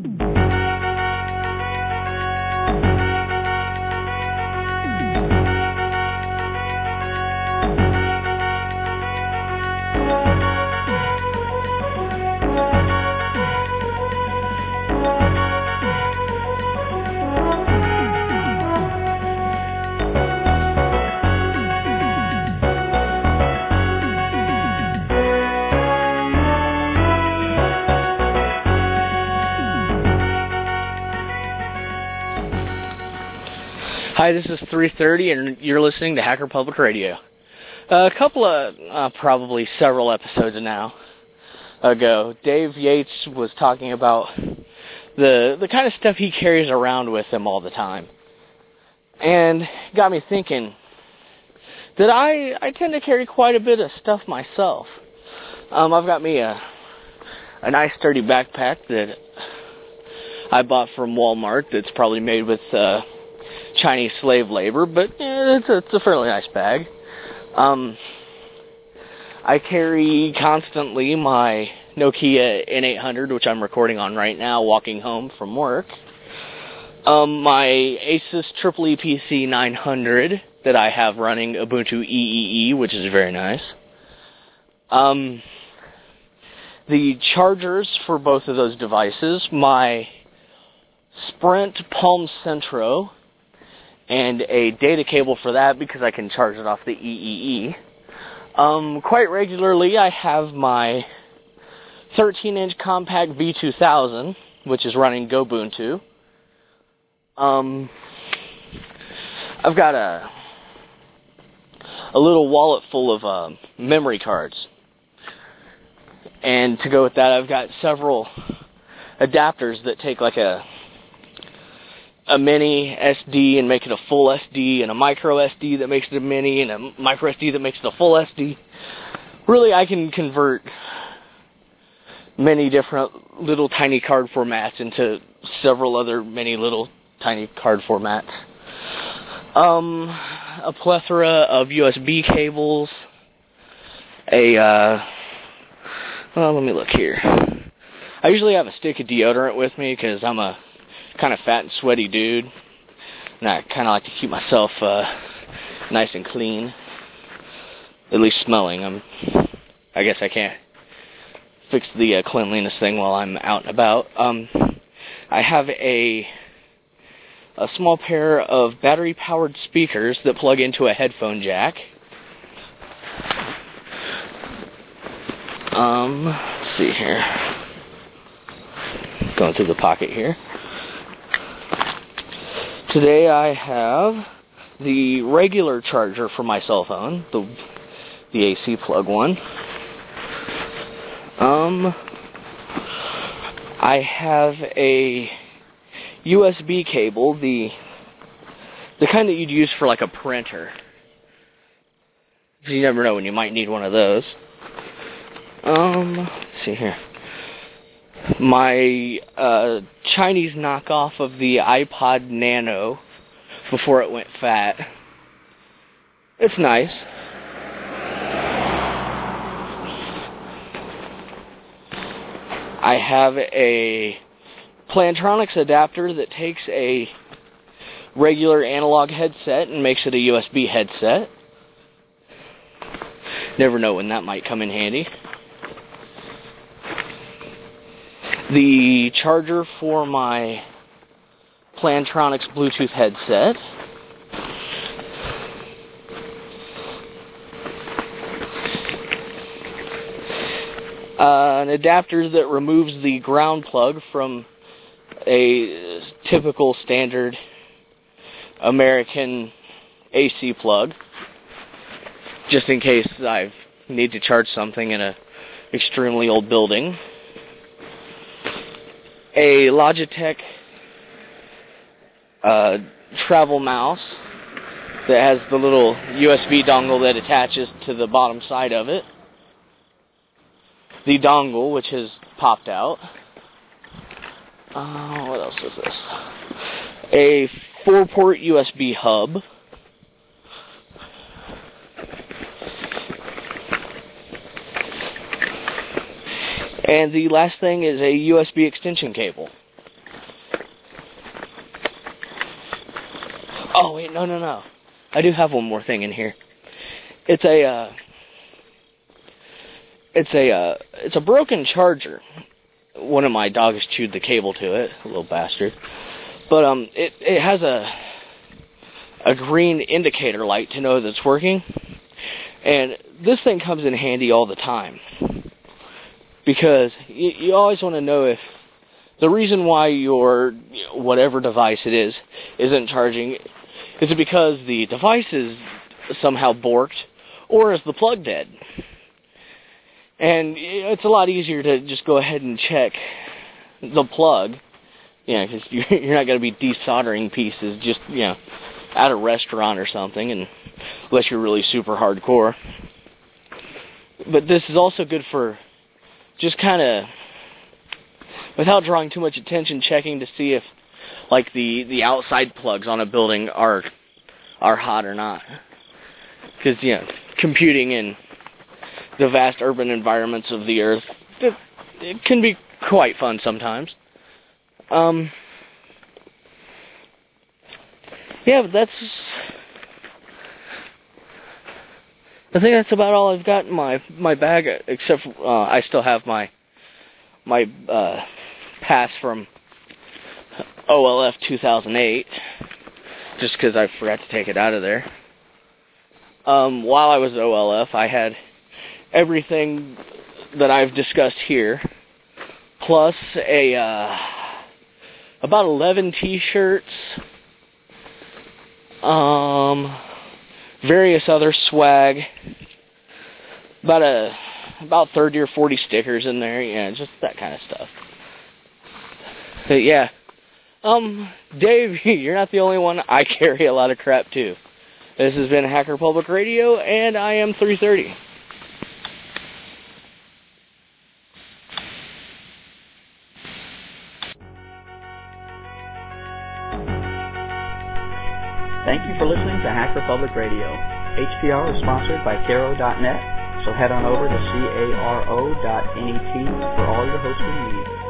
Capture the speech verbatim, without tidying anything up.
Hi, this is three thirty, and you're listening to Hacker Public Radio. Uh, a couple of, uh, probably several episodes now ago, Dave Yates was talking about the the kind of stuff he carries around with him all the time, and got me thinking that I I tend to carry quite a bit of stuff myself. Um, I've got me a a nice sturdy backpack that I bought from Walmart. That's probably made with uh, Chinese slave labor, but eh, it's, a, it's a fairly nice bag. Um, I carry constantly my Nokia N eight hundred, which I'm recording on right now, walking home from work. Um, my Asus triple E P C nine hundred that I have running Ubuntu E E E, which is very nice. Um, the chargers for both of those devices, my Sprint Palm Centro, and a data cable for that because I can charge it off the E E E. Um, quite regularly, I have my thirteen inch compact V two thousand, which is running Gobuntu. Um, I've got a a little wallet full of uh, memory cards, and to go with that, I've got several adapters that take like a a mini S D and make it a full S D, and a micro S D that makes it a mini, and a micro S D that makes it a full S D. Really, I can convert many different little tiny card formats into several other many little tiny card formats. Um, a plethora of U S B cables, a, uh, well, let me look here. I usually have a stick of deodorant with me because I'm a kind of fat and sweaty dude, and I kind of like to keep myself uh, nice and clean, at least smelling. I'm, I guess I can't fix the uh, cleanliness thing while I'm out and about. Um, I have a a small pair of battery-powered speakers that plug into a headphone jack. Um, let's see here. Going through the pocket here. Today I have the regular charger for my cell phone, the the A C plug one. Um, I have a U S B cable, the the kind that you'd use for like a printer. You never know when you might need one of those. Um, let's see here. My uh, Chinese knockoff of the iPod Nano before it went fat. It's nice. I have a Plantronics adapter that takes a regular analog headset and makes it a U S B headset. Never know when that might come in handy. The charger for my Plantronics Bluetooth headset. Uh, an adapter that removes the ground plug from a typical standard American A C plug, just in case I need to charge something in an extremely old building. A Logitech uh, travel mouse that has the little U S B dongle that attaches to the bottom side of it. The dongle, which has popped out. Uh, what else is this? A four-port U S B hub. And the last thing is a U S B extension cable. Oh, wait, no, no, no. I do have one more thing in here. It's a, uh, it's a, uh, it's a broken charger. One of my dogs chewed the cable to it, a little bastard. But, um, it, it has a, a green indicator light to know that it's working. And this thing comes in handy all the time. Because you, you always want to know if the reason why your, you know, whatever device it is, isn't charging, is it because the device is somehow borked, or is the plug dead? And it's a lot easier to just go ahead and check the plug, you know, because you're not going to be desoldering pieces just, you know, at a restaurant or something, and unless you're really super hardcore. But this is also good for just kind of, without drawing too much attention, checking to see if, like, the, the outside plugs on a building are are hot or not. Because, you know, computing in the vast urban environments of the Earth, it, it can be quite fun sometimes. Um, yeah, but that's, I think that's about all I've got in my my bag, except for, uh, I still have my my uh, pass from O L F two thousand eight, just because I forgot to take it out of there. Um, while I was at O L F, I had everything that I've discussed here, plus a uh, about eleven T-shirts, um, various other swag, about a about thirty or forty stickers in there, yeah, just that kind of stuff. But yeah, um, Dave, you're not the only one. I carry a lot of crap too. This has been Hacker Public Radio, and I am three thirty. Thank you for listening to Hacker Public Radio. H P R is sponsored by Caro dot net, so head on over to caro dot net for all your hosting needs.